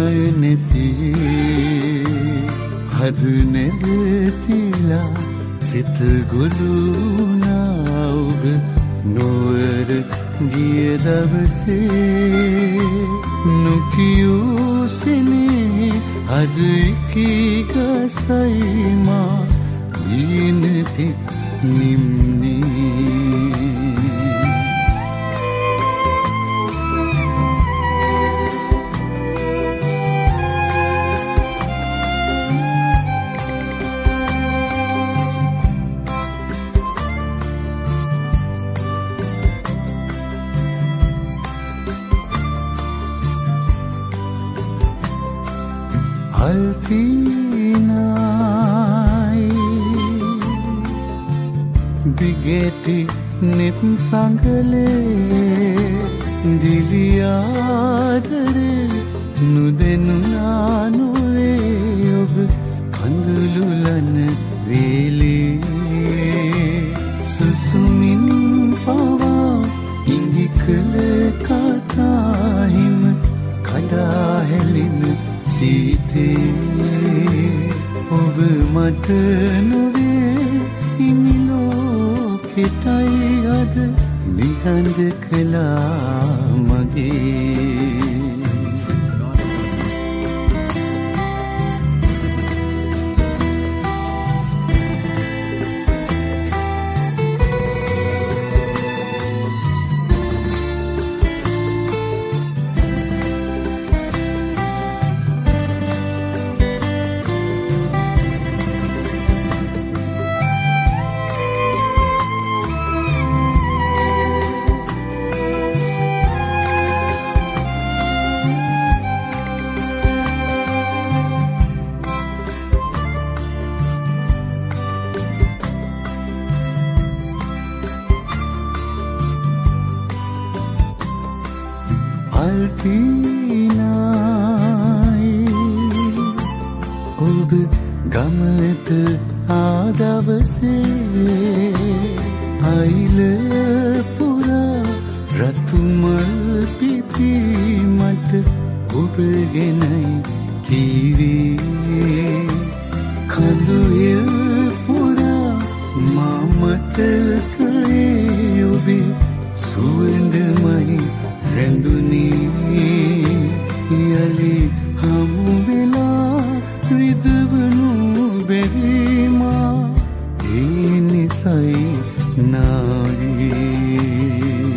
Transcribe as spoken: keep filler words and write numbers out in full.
නයනසියේ හද නැවතිලා සිත ගොළුනා ඔබ නුවර ගිය දවසේ නොකියූ සෙනේ හද කීකසයි මා දීනතෙක් නිම්නේ Altinai Bigeti nip sangale Diliyadare Nudenu nanuwe ob Kandululan vele Susumin pawa Ingikale katahim Kada helin Sitee ඔබ මට නොවේ ඉමිලෝකෙටයි අද නිහඬ කළා මගේ Altinai ඔබ ගමට ආදවසේ අයිල පුරා රතුමල් පිපි මට ඔබ ගෙනයි කීවේ කඳුයල් පුරා මා මතකයේ ඔබේ සුවඳමයි රැඳුනී යලි හමු වෙලා රිදවනු බැරිමා ඒ නිසයි නාවේ